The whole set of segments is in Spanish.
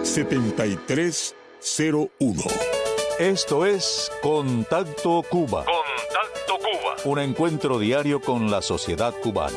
7301. Esto es Contacto Cuba. Contacto Cuba. Un encuentro diario con la sociedad cubana.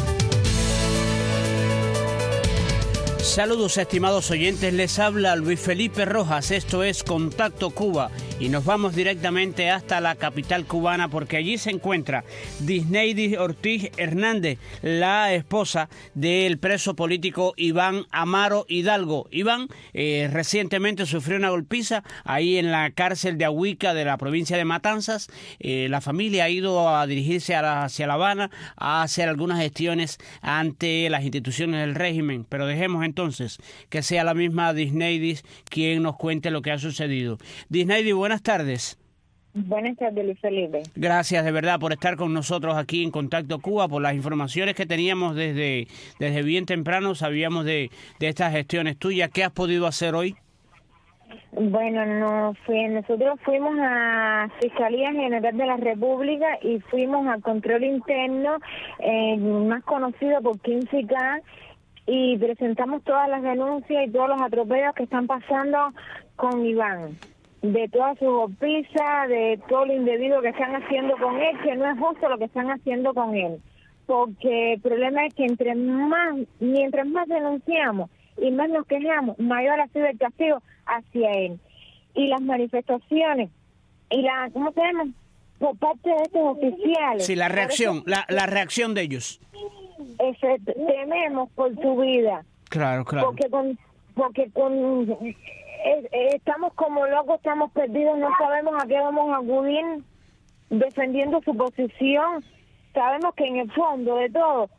Saludos, estimados oyentes, les habla Luis Felipe Rojas, esto es Contacto Cuba y nos vamos directamente hasta la capital cubana porque allí se encuentra Disneidi Ortiz Hernández, la esposa del preso político Iván Amaro Hidalgo. Iván recientemente sufrió una golpiza ahí en la cárcel de Ahuica de la provincia de Matanzas. La familia ha ido a dirigirse hacia La Habana a hacer algunas gestiones ante las instituciones del régimen, pero dejemos entonces que sea la misma Disneidi quien nos cuente lo que ha sucedido. Disneidi, buenas tardes. Buenas tardes, Luis Felipe. Gracias de verdad por estar con nosotros aquí en Contacto Cuba, por las informaciones que teníamos desde bien temprano, sabíamos de estas gestiones tuyas. ¿Qué has podido hacer hoy? Bueno, nosotros fuimos a Fiscalía General de la República y fuimos al control interno, más conocido por 15K, y presentamos todas las denuncias y todos los atropellos que están pasando con Iván, de todas sus golpizas, de todo lo indebido que están haciendo con él, que no es justo lo que están haciendo con él, porque el problema es que mientras más denunciamos y más nos quejamos, mayor ha sido el castigo hacia él. Y las manifestaciones y ¿cómo se llama? Por parte de estos oficiales. Sí, la reacción de ellos. Tememos por su vida. Claro. Porque estamos como locos, estamos perdidos, no sabemos a qué vamos a acudir defendiendo su posición. Sabemos que en el fondo de todo,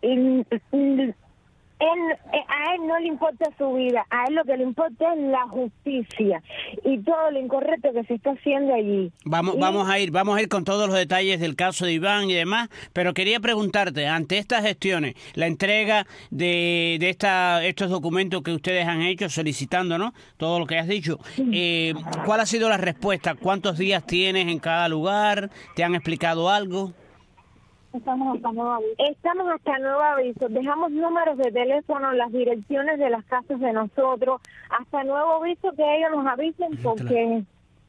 a él no le importa su vida, a él lo que le importa es la justicia y todo lo incorrecto que se está haciendo allí. Vamos a ir con todos los detalles del caso de Iván y demás, pero quería preguntarte, ante estas gestiones, la entrega de estos documentos que ustedes han hecho solicitando, ¿no? Todo lo que has dicho, ¿cuál ha sido la respuesta? ¿Cuántos días tienes en cada lugar? ¿Te han explicado algo? Estamos hasta nuevo aviso. Dejamos números de teléfono, las direcciones de las casas de nosotros, hasta nuevo aviso que ellos nos avisen, porque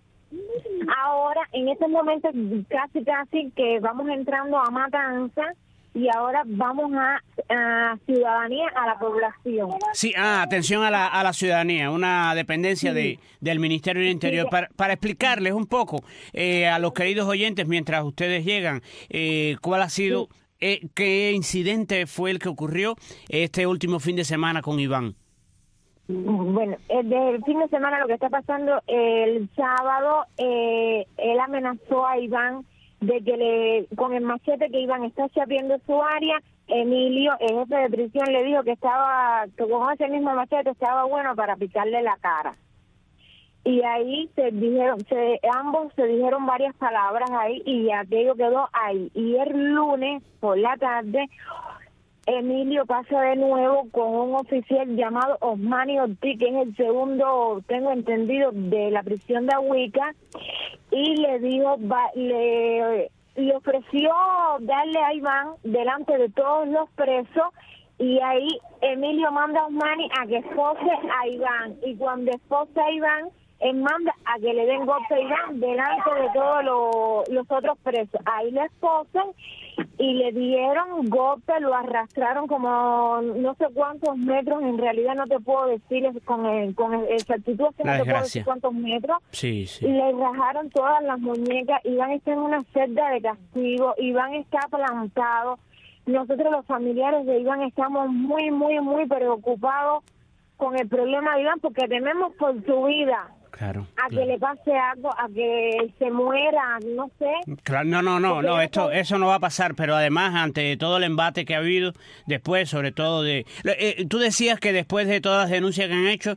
ahora, en este momento, casi que vamos entrando a Matanzas y ahora vamos a ciudadanía, a la población. Sí, atención a la ciudadanía, una dependencia del Ministerio del Interior. Para explicarles un poco a los queridos oyentes, mientras ustedes llegan, cuál ha sido, qué incidente fue el que ocurrió este último fin de semana con Iván. Bueno, desde el fin de semana lo que está pasando, el sábado, él amenazó a Iván de que con el machete que Iván está chapeando su área. Emilio, el jefe de prisión, le dijo que con ese mismo machete estaba bueno para picarle la cara. Y ahí ambos se dijeron varias palabras ahí y aquello quedó ahí. Y el lunes por la tarde, Emilio pasa de nuevo con un oficial llamado Osmani Ortiz, que es el segundo, tengo entendido, de la prisión de Ahuica, y le dijo, le ofreció darle a Iván delante de todos los presos, y ahí Emilio manda a Osmani a que espose a Iván, y cuando esposa a Iván, él manda a que le den golpe a Iván delante de todos los otros presos. Ahí le esposan y le dieron golpe, lo arrastraron como no sé cuántos metros, en realidad no te puedo decir con exactitud, no te puedo decir cuántos metros. Sí. Le rajaron todas las muñecas. Iván está en una celda de castigo, Iván está plantado. Nosotros los familiares de Iván estamos muy, muy, muy preocupados con el problema de Iván porque tememos por su vida. Claro. Que le pase algo, a que se muera, no sé. Claro, no, eso no va a pasar, pero además, ante todo el embate que ha habido, después, sobre todo tú decías que después de todas las denuncias que han hecho,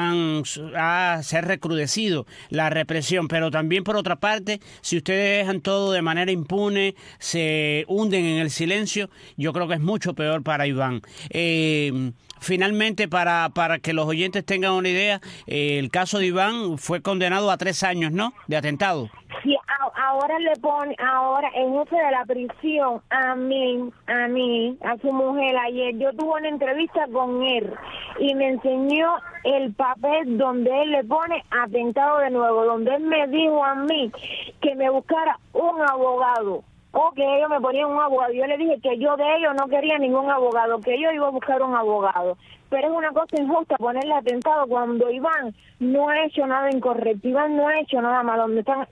se ha recrudecido la represión, pero también, por otra parte, si ustedes dejan todo de manera impune, se hunden en el silencio, yo creo que es mucho peor para Iván. Finalmente, para que los oyentes tengan una idea, el caso de Iván fue condenado a 3 años, ¿no?, de atentado. Sí, ahora le pone, ahora el jefe de la prisión, a su mujer, ayer yo tuve una entrevista con él y me enseñó el papel donde él le pone atentado de nuevo, donde él me dijo a mí que me buscara un abogado, o que ellos me ponían un abogado. Yo le dije que yo de ellos no quería ningún abogado, que yo iba a buscar un abogado. Pero es una cosa injusta ponerle atentado cuando Iván no ha hecho nada incorrecto, Iván no ha hecho nada malo.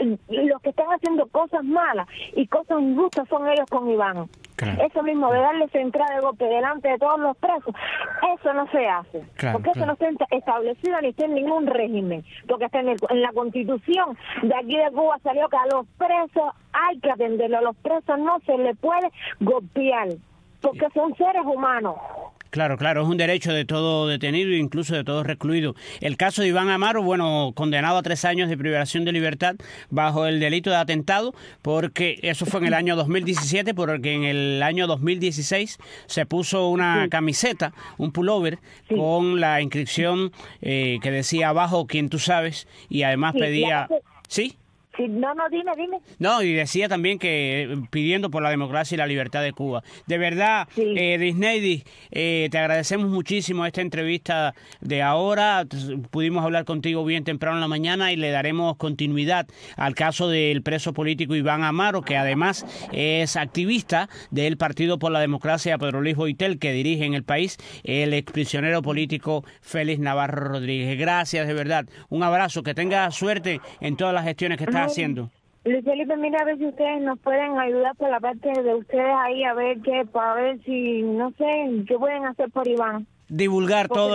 Los que están haciendo cosas malas y cosas injustas son ellos con Iván. Claro. Eso mismo de darle esa entrada de golpe delante de todos los presos, eso no se hace, porque eso no está establecido ni está en ningún régimen, porque hasta en la Constitución de aquí de Cuba salió que a los presos hay que atenderlo, a los presos no se les puede golpear, porque son seres humanos. Claro, es un derecho de todo detenido, incluso de todo recluido. El caso de Iván Amaro, bueno, condenado a 3 años de privación de libertad bajo el delito de atentado, porque eso fue en el año 2017, porque en el año 2016 se puso una camiseta, un pullover, con la inscripción que decía abajo quien tú sabes, y además pedía... ¿Sí? No, dime. No, y decía también que pidiendo por la democracia y la libertad de Cuba. De verdad, Disneydi, te agradecemos muchísimo esta entrevista de ahora. Pudimos hablar contigo bien temprano en la mañana y le daremos continuidad al caso del preso político Iván Amaro, que además es activista del Partido por la Democracia Pedro Luis Boitel, que dirige en el país el exprisionero político Félix Navarro Rodríguez. Gracias, de verdad. Un abrazo, que tenga suerte en todas las gestiones que estás haciendo. Luis Felipe, mira a ver si ustedes nos pueden ayudar por la parte de ustedes ahí, para ver si, no sé, qué pueden hacer por Iván. Divulgar todo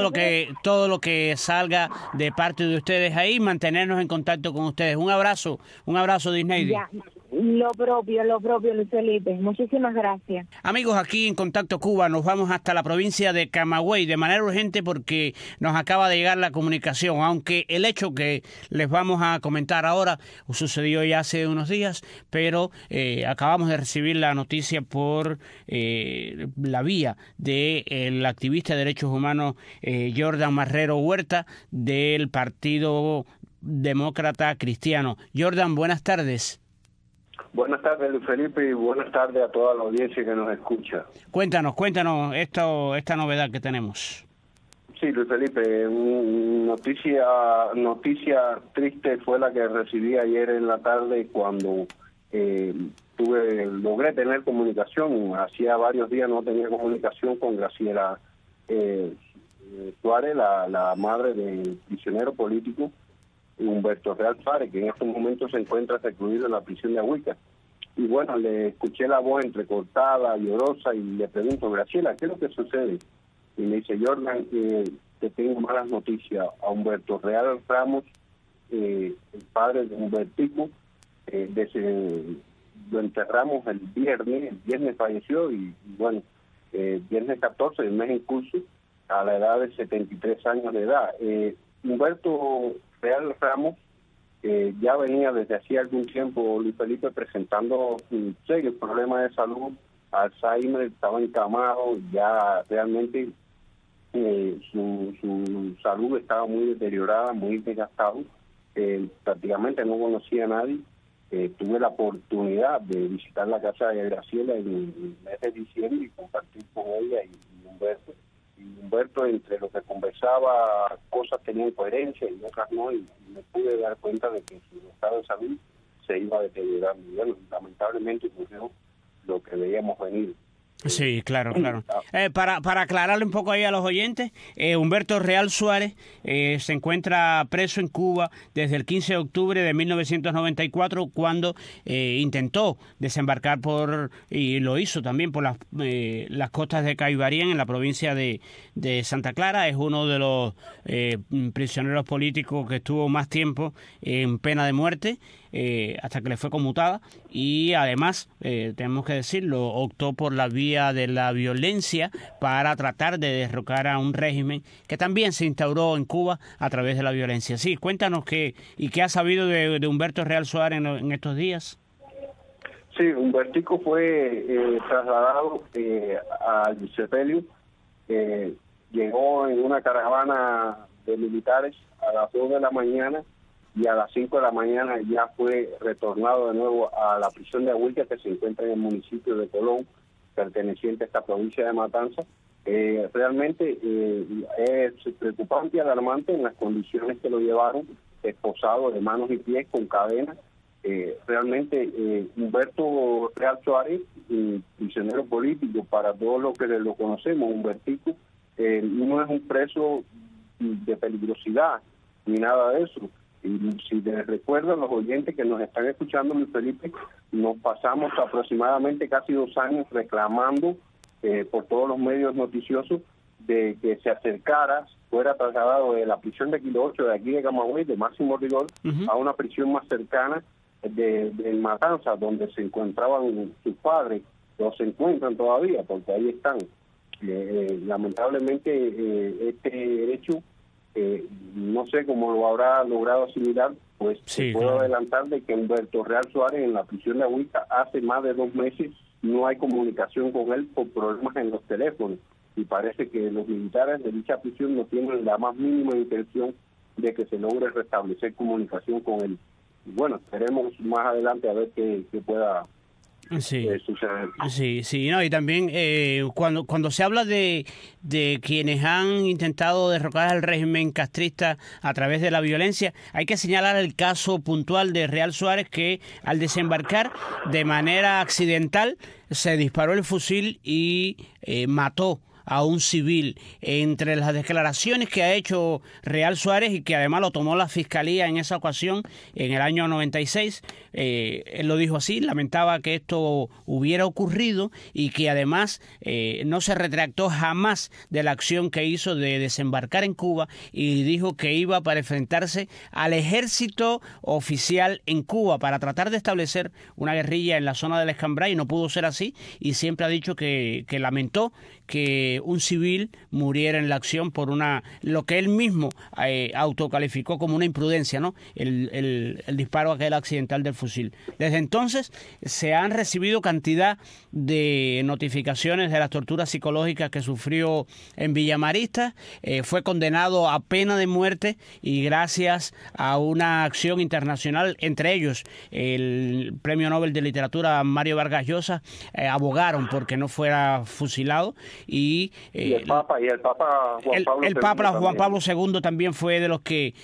lo que salga de parte de ustedes ahí, mantenernos en contacto con ustedes. Un abrazo, Disneydi. Ya. Lo propio, Luis Felipe. Muchísimas gracias. Amigos, aquí en Contacto Cuba nos vamos hasta la provincia de Camagüey de manera urgente porque nos acaba de llegar la comunicación, aunque el hecho que les vamos a comentar ahora sucedió ya hace unos días, pero acabamos de recibir la noticia por la vía del activista de derechos humanos Jordan Marrero Huerta del Partido Demócrata Cristiano. Jordan, buenas tardes. Buenas tardes, Luis Felipe, y buenas tardes a toda la audiencia que nos escucha. Cuéntanos esta novedad que tenemos. Sí, Luis Felipe, noticia triste fue la que recibí ayer en la tarde cuando logré tener comunicación. Hacía varios días no tenía comunicación con Graciela Suárez, la madre del prisionero político Humberto Real Suárez, que en estos momentos se encuentra recluido en la prisión de Ahuica. Y bueno, le escuché la voz entrecortada, llorosa, y le pregunto: Graciela, ¿qué es lo que sucede? Y me dice: Jordan, te tengo malas noticias. A Humberto Real Ramos, el padre de Humbertico, lo enterramos el viernes falleció, y bueno, viernes 14 del mes en curso, a la edad de 73 años de edad. Humberto Real Ramos ya venía desde hacía algún tiempo, Luis Felipe, presentando un serio problema de salud, Alzheimer, estaba encamado, ya realmente su salud estaba muy deteriorada, muy desgastado, prácticamente no conocía a nadie. Tuve la oportunidad de visitar la casa de Graciela en el mes de diciembre y compartir con ella y Humberto. Y Humberto, entre lo que conversaba, cosas tenían coherencia y otras no, y me pude dar cuenta de que su estado de salud se iba deteriorando. Y bueno, lamentablemente ocurrió lo que veíamos venir. Sí, claro. Para aclararle un poco ahí a los oyentes, Humberto Real Suárez se encuentra preso en Cuba desde el 15 de octubre de 1994, cuando intentó desembarcar y lo hizo también por las costas de Caibarien, en la provincia de Santa Clara. Es uno de los prisioneros políticos que estuvo más tiempo en pena de muerte, hasta que le fue conmutada, y además, tenemos que decirlo, optó por la vía de la violencia para tratar de derrocar a un régimen que también se instauró en Cuba a través de la violencia. Sí, cuéntanos qué has sabido de Humberto Real Suárez en estos días. Sí, Humbertico fue trasladado al sepelio, llegó en una caravana de militares a las 2 de la mañana y a las 5 de la mañana ya fue retornado de nuevo a la prisión de Ahuilca, que se encuentra en el municipio de Colón, perteneciente a esta provincia de Matanzas. Realmente es preocupante y alarmante en las condiciones que lo llevaron, esposado de manos y pies con cadenas. Realmente Humberto Real Suárez, prisionero político para todos los que lo conocemos, Humbertico, no es un preso de peligrosidad ni nada de eso. Y si les recuerdan los oyentes que nos están escuchando, Luis Felipe, nos pasamos aproximadamente casi 2 años reclamando por todos los medios noticiosos de que se acercara, fuera trasladado de la prisión de Kilo 8 de aquí de Camagüey, de máximo rigor, a una prisión más cercana de Matanzas, donde se encontraban sus padres, o se encuentran todavía, porque ahí están. Lamentablemente este hecho, no sé cómo lo habrá logrado asimilar, pues sí, puedo adelantar de que Humberto Real Suárez en la prisión de Ahuilca hace más de 2 meses no hay comunicación con él por problemas en los teléfonos, y parece que los militares de dicha prisión no tienen la más mínima intención de que se logre restablecer comunicación con él. Y bueno, esperemos más adelante a ver qué pueda suceder. Sí, no, y también cuando se habla de quienes han intentado derrocar al régimen castrista a través de la violencia, hay que señalar el caso puntual de Real Suárez, que al desembarcar de manera accidental se disparó el fusil y mató a un civil. Entre las declaraciones que ha hecho Real Suárez, y que además lo tomó la Fiscalía en esa ocasión, en el año 96, él lo dijo así, lamentaba que esto hubiera ocurrido y que además no se retractó jamás de la acción que hizo de desembarcar en Cuba, y dijo que iba para enfrentarse al ejército oficial en Cuba para tratar de establecer una guerrilla en la zona del Escambray, y no pudo ser así, y siempre ha dicho que lamentó que un civil muriera en la acción por lo que él mismo autocalificó como una imprudencia, ¿no? El disparo aquel accidental del fusil. Desde entonces se han recibido cantidad de notificaciones de las torturas psicológicas que sufrió en Villamarista. Fue condenado a pena de muerte, y gracias a una acción internacional, entre ellos el Premio Nobel de Literatura Mario Vargas Llosa, abogaron porque no fuera fusilado. Y el Papa Juan Pablo II también fue de los que,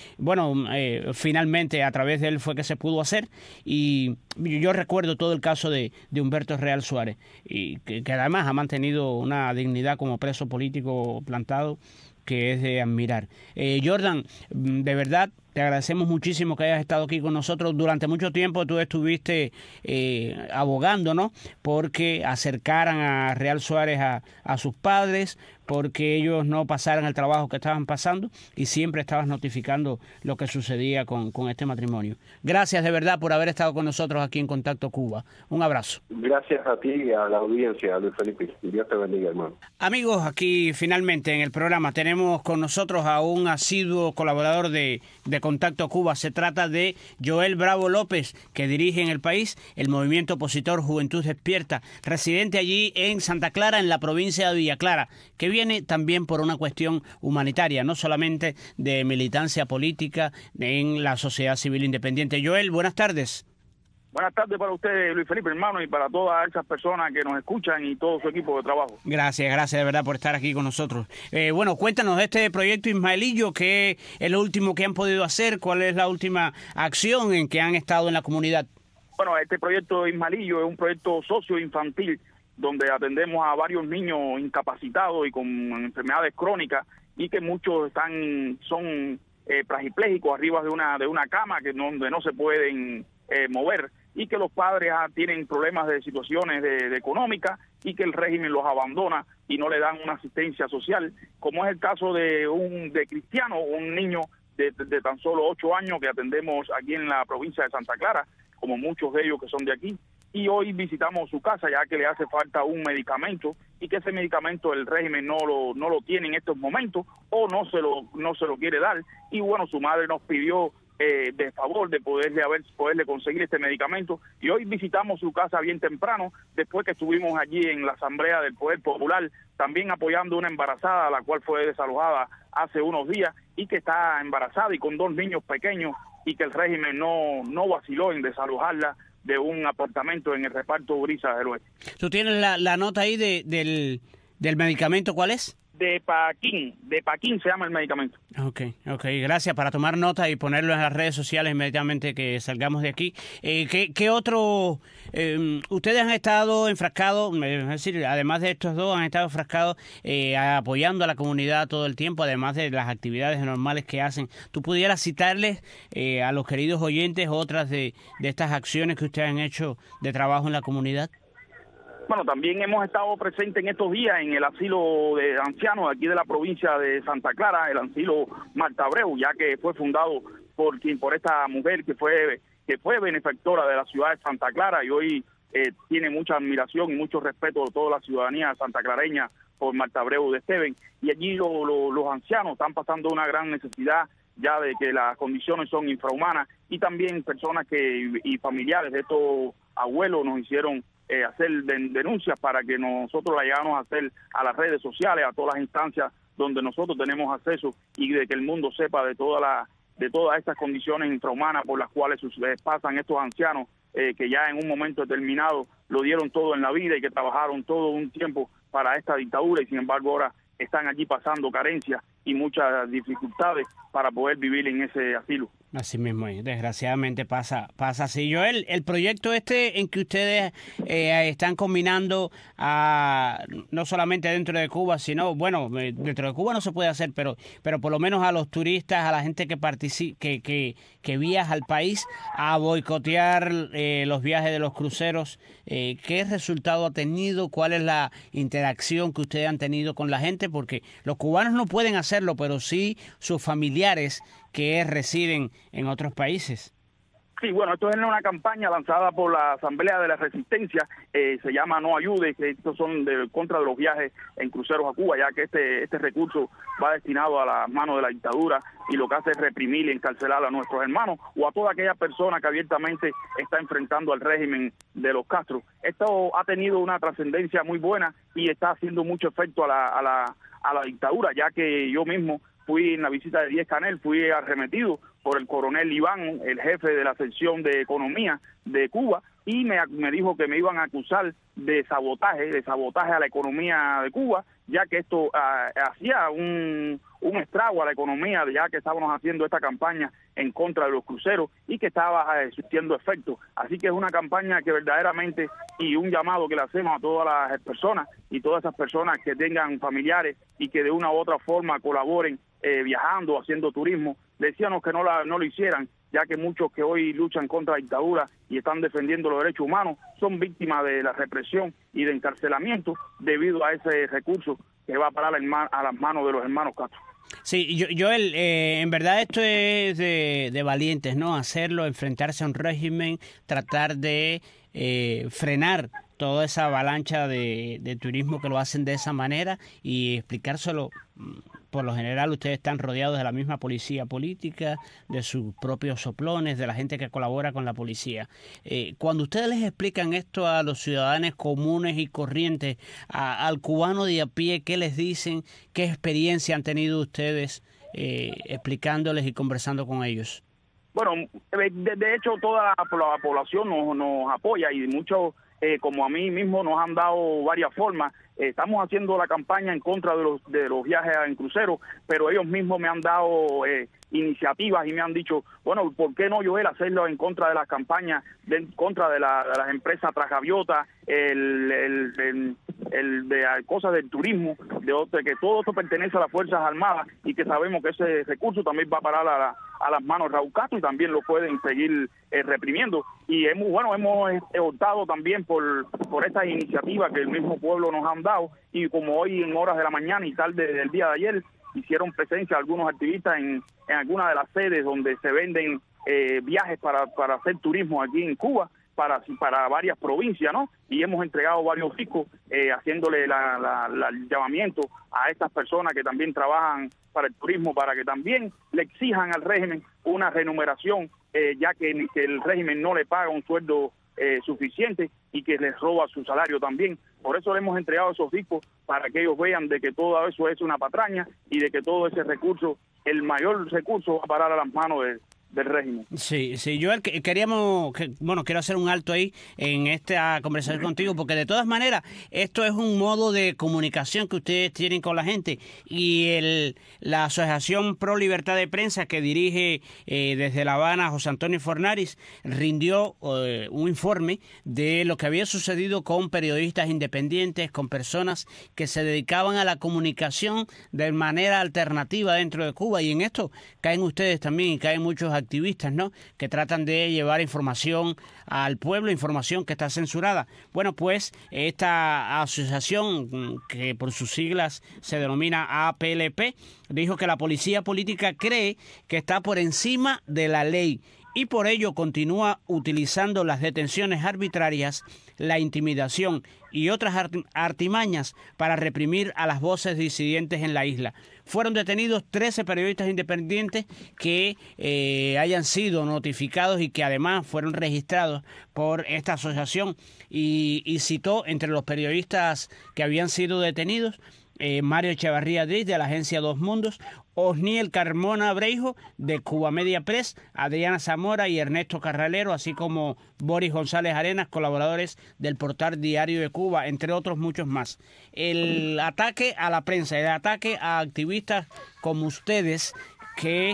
finalmente a través de él fue que se pudo hacer. Y yo recuerdo todo el caso de Humberto Real Suárez, y que además ha mantenido una dignidad como preso político plantado que es de admirar. Jordan, de verdad te agradecemos muchísimo que hayas estado aquí con nosotros. Durante mucho tiempo tú estuviste abogando, ¿no?, porque acercaran a Real Suárez a sus padres, porque ellos no pasaran el trabajo que estaban pasando, y siempre estabas notificando lo que sucedía con este matrimonio. Gracias de verdad por haber estado con nosotros aquí en Contacto Cuba. Un abrazo. Gracias a ti y a la audiencia, Luis Felipe. Dios te bendiga, hermano. Amigos, aquí finalmente en el programa tenemos con nosotros a un asiduo colaborador de Contacto Cuba. Se trata de Joel Bravo López, que dirige en el país el movimiento opositor Juventud Despierta, residente allí en Santa Clara, en la provincia de Villa Clara, que viene también por una cuestión humanitaria, no solamente de militancia política en la sociedad civil independiente. Joel, buenas tardes. Buenas tardes para usted, Luis Felipe, hermano, y para todas esas personas que nos escuchan y todo su equipo de trabajo. Gracias de verdad por estar aquí con nosotros. Cuéntanos de este proyecto Ismaelillo, ¿qué es lo último que han podido hacer? ¿Cuál es la última acción en que han estado en la comunidad? Bueno, este proyecto Ismaelillo es un proyecto socioinfantil donde atendemos a varios niños incapacitados y con enfermedades crónicas, y que muchos son parapléjicos arriba de una cama donde no se pueden mover, y que los padres tienen problemas de situaciones de económicas, y que el régimen los abandona y no le dan una asistencia social, como es el caso de Cristiano, un niño de tan solo 8 años que atendemos aquí en la provincia de Santa Clara, como muchos de ellos que son de aquí. Y hoy visitamos su casa, ya que le hace falta un medicamento, y que ese medicamento el régimen no lo tiene en estos momentos, o no se lo quiere dar. Y bueno, su madre nos pidió de favor de poderle conseguir este medicamento, y hoy visitamos su casa bien temprano, después que estuvimos allí en la Asamblea del Poder Popular también apoyando una embarazada, la cual fue desalojada hace unos días y que está embarazada y con 2 niños pequeños, y que el régimen no vaciló en desalojarla de un apartamento en el reparto Brisas del Oeste. ¿Tú tienes la nota ahí del medicamento? ¿Cuál es? De Paquín se llama el medicamento. Ok, gracias, para tomar nota y ponerlo en las redes sociales inmediatamente que salgamos de aquí. ¿Qué otro? Ustedes han estado enfrascados, es decir, además de estos dos, han estado enfrascados apoyando a la comunidad todo el tiempo, además de las actividades normales que hacen. ¿Tú pudieras citarles a los queridos oyentes otras de estas acciones que ustedes han hecho de trabajo en la comunidad? Bueno, también hemos estado presentes en estos días en el asilo de ancianos aquí de la provincia de Santa Clara, el asilo Marta Abreu, ya que fue fundado por esta mujer que fue benefactora de la ciudad de Santa Clara y hoy tiene mucha admiración y mucho respeto de toda la ciudadanía santaclareña por Marta Abreu de Esteven. Y allí los ancianos están pasando una gran necesidad ya de que las condiciones son infrahumanas, y también personas y familiares de estos abuelos nos hicieron hacer denuncias para que nosotros la llegamos a hacer a las redes sociales, a todas las instancias donde nosotros tenemos acceso, y de que el mundo sepa de todas estas condiciones infrahumanas por las cuales pasan estos ancianos que ya en un momento determinado lo dieron todo en la vida y que trabajaron todo un tiempo para esta dictadura, y sin embargo ahora están allí pasando carencias y muchas dificultades para poder vivir en ese asilo. Así mismo, desgraciadamente pasa así. Joel, el proyecto en que ustedes están combinando no solamente dentro de Cuba, sino, bueno, dentro de Cuba no se puede hacer, pero por lo menos a los turistas, a la gente que viaja al país, a boicotear los viajes de los cruceros, ¿qué resultado ha tenido? ¿Cuál es la interacción que ustedes han tenido con la gente? Porque los cubanos no pueden hacerlo, pero sí sus familiares que residen en otros países. Sí, bueno, esto es una campaña lanzada por la Asamblea de la Resistencia, se llama No Ayude, que estos son contra de los viajes en cruceros a Cuba, ya que este recurso va destinado a las manos de la dictadura y lo que hace es reprimir y encarcelar a nuestros hermanos o a toda aquella persona que abiertamente está enfrentando al régimen de los Castro. Esto ha tenido una trascendencia muy buena y está haciendo mucho efecto a la dictadura, ya que yo mismo fui en la visita de Díaz-Canel, fui arremetido por el coronel Iván, el jefe de la sección de economía de Cuba, y me dijo que me iban a acusar de sabotaje a la economía de Cuba, ya que esto hacía un estrago a la economía, ya que estábamos haciendo esta campaña en contra de los cruceros y que estaba surtiendo efecto. Así que es una campaña que verdaderamente, y un llamado que le hacemos a todas las personas y todas esas personas que tengan familiares y que de una u otra forma colaboren viajando, haciendo turismo, decíamos que no lo hicieran, ya que muchos que hoy luchan contra la dictadura y están defendiendo los derechos humanos son víctimas de la represión y de encarcelamiento debido a ese recurso que va a parar a las manos de los hermanos Castro. Sí, Joel, en verdad esto es de valientes, ¿no? Hacerlo, enfrentarse a un régimen, tratar de frenar toda esa avalancha de turismo que lo hacen de esa manera y explicárselo. Por lo general ustedes están rodeados de la misma policía política, de sus propios soplones, de la gente que colabora con la policía. Cuando ustedes les explican esto a los ciudadanos comunes y corrientes, al cubano de a pie, ¿qué les dicen? ¿Qué experiencia han tenido ustedes explicándoles y conversando con ellos? Bueno, de hecho toda la población nos apoya y muchos, como a mí mismo, nos han dado varias formas. Estamos haciendo la campaña en contra de los viajes en crucero, pero ellos mismos me han dado iniciativas y me han dicho, bueno, ¿por qué no, Joel, hacerlo en contra de las campañas, en contra de las empresas Trasgaviota, de cosas del turismo, de que todo esto pertenece a las Fuerzas Armadas y que sabemos que ese recurso también va a parar a las manos de Raúl Castro y también lo pueden seguir reprimiendo? Y hemos optado también por estas iniciativas que el mismo pueblo nos han dado, y como hoy en horas de la mañana y tarde del día de ayer hicieron presencia algunos activistas en algunas de las sedes donde se venden viajes para hacer turismo aquí en Cuba, para varias provincias, ¿no? Y hemos entregado varios discos haciéndole el llamamiento a estas personas que también trabajan para el turismo, para que también le exijan al régimen una remuneración, ya que el régimen no le paga un sueldo suficiente y que les roba su salario también. Por eso le hemos entregado esos discos, para que ellos vean de que todo eso es una patraña y de que todo ese recurso, el mayor recurso, va a parar a las manos del régimen. Sí, Joel, quiero hacer un alto ahí en esta conversación contigo, porque de todas maneras esto es un modo de comunicación que ustedes tienen con la gente, y la Asociación Pro Libertad de Prensa que dirige desde La Habana José Antonio Fornaris rindió un informe de lo que había sucedido con periodistas independientes, con personas que se dedicaban a la comunicación de manera alternativa dentro de Cuba, y en esto caen ustedes también y caen muchos activistas, ¿no?, que tratan de llevar información al pueblo, información que está censurada. Bueno, pues esta asociación, que por sus siglas se denomina APLP, dijo que la policía política cree que está por encima de la ley y por ello continúa utilizando las detenciones arbitrarias, la intimidación y otras artimañas para reprimir a las voces disidentes en la isla. Fueron detenidos 13 periodistas independientes que hayan sido notificados y que además fueron registrados por esta asociación, y citó entre los periodistas que habían sido detenidos Mario Echevarría Driz, de la agencia Dos Mundos, Osniel Carmona Breijo, de Cuba Media Press, Adriana Zamora y Ernesto Carralero, así como Boris González Arenas, colaboradores del portal Diario de Cuba, entre otros muchos más. El ataque a la prensa, el ataque a activistas como ustedes que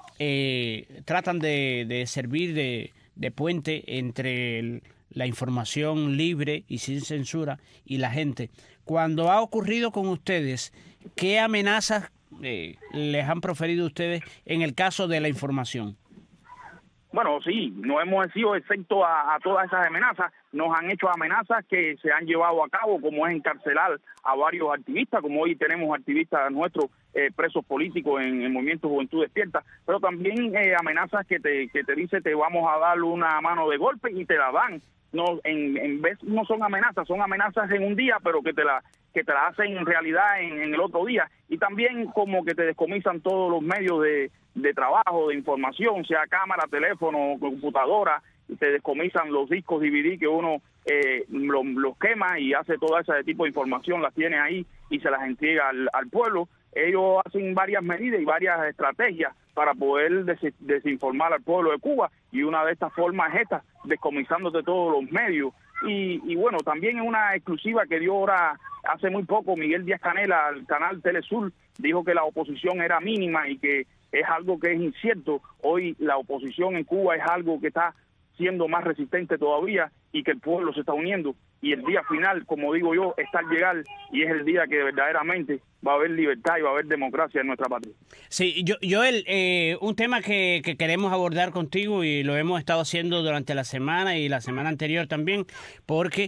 tratan de servir de puente entre la información libre y sin censura y la gente. Cuando ha ocurrido con ustedes, ¿qué amenazas les han proferido ustedes en el caso de la información? Bueno, sí, no hemos sido excepto a todas esas amenazas. Nos han hecho amenazas que se han llevado a cabo, como es encarcelar a varios activistas, como hoy tenemos activistas nuestros presos políticos en el Movimiento Juventud Despierta, pero también amenazas que te dice te vamos a dar una mano de golpe y te la dan. No, en vez no son amenazas en un día, pero que te la hacen en realidad en el otro día. Y también como que te descomisan todos los medios de trabajo, de información, sea cámara, teléfono, computadora, y te descomisan los discos DVD que uno los quema y hace todo ese tipo de información, las tiene ahí y se las entrega al pueblo. Ellos hacen varias medidas y varias estrategias para poder desinformar al pueblo de Cuba, y una de estas formas es esta, descomisándote todos los medios. Y bueno, también en una exclusiva que dio ahora hace muy poco Miguel Díaz Canela al canal Telesur, dijo que la oposición era mínima y que es algo que es incierto. Hoy la oposición en Cuba es algo que está siendo más resistente todavía y que el pueblo se está uniendo, y el día final, como digo yo, está al llegar, y es el día que verdaderamente va a haber libertad y va a haber democracia en nuestra patria. Sí, Joel, un tema que queremos abordar contigo, y lo hemos estado haciendo durante la semana y la semana anterior también, porque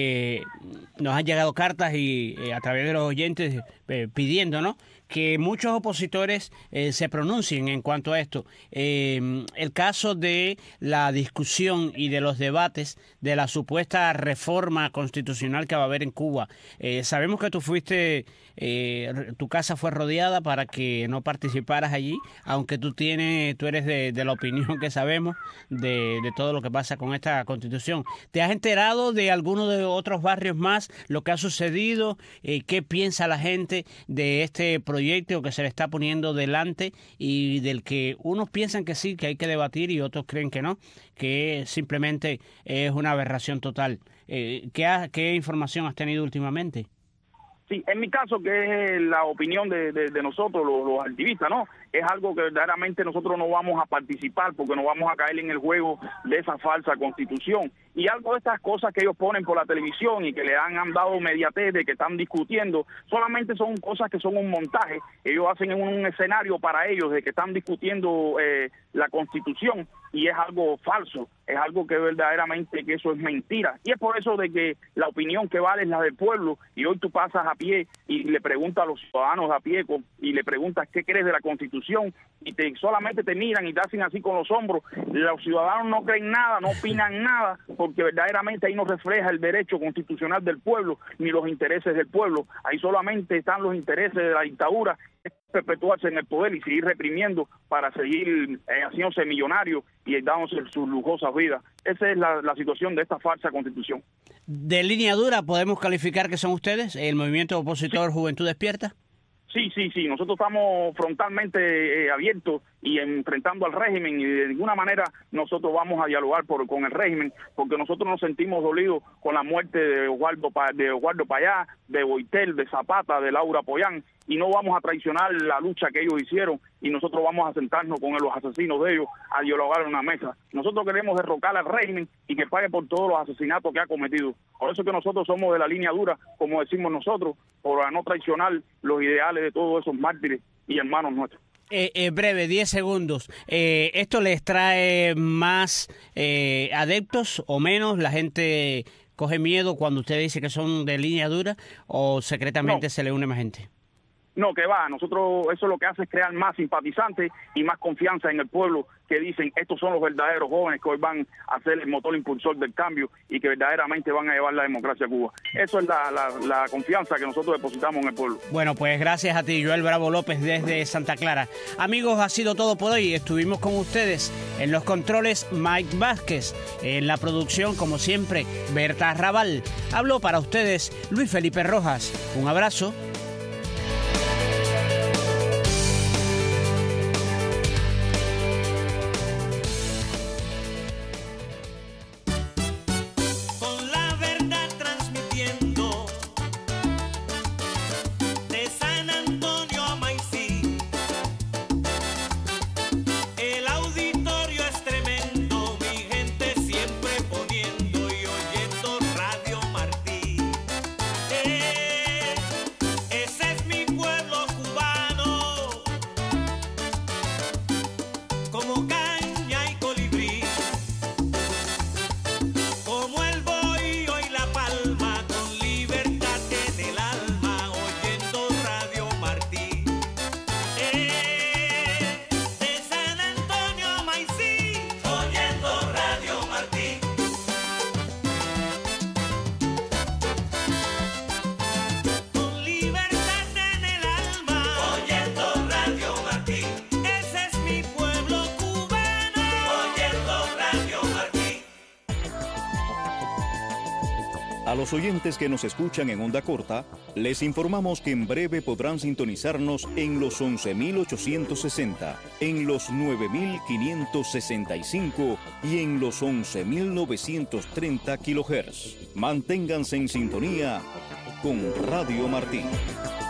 nos han llegado cartas y a través de los oyentes pidiendo, ¿no?, que muchos opositores se pronuncien en cuanto a esto. El caso de la discusión y de los debates de la supuesta reforma constitucional que va a haber en Cuba. Sabemos que tú fuiste, tu casa fue rodeada para que no participaras allí, aunque tú eres de la opinión que sabemos de todo lo que pasa con esta constitución. ¿Te has enterado de alguno de otros barrios más, lo que ha sucedido? ¿Qué piensa la gente de este proyecto que se le está poniendo delante y del que unos piensan que sí, que hay que debatir, y otros creen que no, que simplemente es una aberración total? ¿Qué información has tenido últimamente? Sí, en mi caso, que es la opinión de nosotros, los activistas, ¿no? Es algo que verdaderamente nosotros no vamos a participar, porque no vamos a caer en el juego de esa falsa constitución. Y algo de estas cosas que ellos ponen por la televisión y que le han dado mediatez de que están discutiendo, solamente son cosas que son un montaje. Ellos hacen un escenario para ellos de que están discutiendo la constitución, y es algo falso, es algo que verdaderamente que eso es mentira. Y es por eso de que la opinión que vale es la del pueblo, y hoy tú pasas a pie y le preguntas a los ciudadanos a pie y le preguntas qué crees de la constitución, Constitución y solamente te miran y te hacen así con los hombros. Los ciudadanos no creen nada, no opinan nada, porque verdaderamente ahí no refleja el derecho constitucional del pueblo ni los intereses del pueblo. Ahí solamente están los intereses de la dictadura, perpetuarse en el poder y seguir reprimiendo para seguir haciéndose millonarios y dándose sus lujosas vidas. Esa es la situación de esta falsa Constitución. ¿De línea dura podemos calificar que son ustedes, el movimiento opositor Juventud Despierta? Sí. Nosotros estamos frontalmente abiertos y enfrentando al régimen, y de ninguna manera nosotros vamos a dialogar con el régimen, porque nosotros nos sentimos dolidos con la muerte de Osvaldo Payá, de Boitel, de Zapata, de Laura Pollán, y no vamos a traicionar la lucha que ellos hicieron, y nosotros vamos a sentarnos con los asesinos de ellos a dialogar en una mesa. Nosotros queremos derrocar al régimen y que pague por todos los asesinatos que ha cometido. Por eso que nosotros somos de la línea dura, como decimos nosotros, por no traicionar los ideales de todos esos mártires y hermanos nuestros. Breve, 10 segundos. ¿Esto les trae más adeptos o menos? ¿La gente coge miedo cuando usted dice que son de línea dura o secretamente se le une más gente? No, que va, nosotros eso lo que hace es crear más simpatizantes y más confianza en el pueblo, que dicen estos son los verdaderos jóvenes que hoy van a ser el motor impulsor del cambio y que verdaderamente van a llevar la democracia a Cuba. Eso es la confianza que nosotros depositamos en el pueblo. Bueno, pues gracias a ti, Joel Bravo López desde Santa Clara. Amigos, ha sido todo por hoy. Estuvimos con ustedes en los controles Mike Vázquez, en la producción, como siempre, Berta Raval. Habló para ustedes Luis Felipe Rojas. Un abrazo. A los oyentes que nos escuchan en onda corta, les informamos que en breve podrán sintonizarnos en los 11.860, en los 9.565 y en los 11.930 kHz. Manténganse en sintonía con Radio Martí.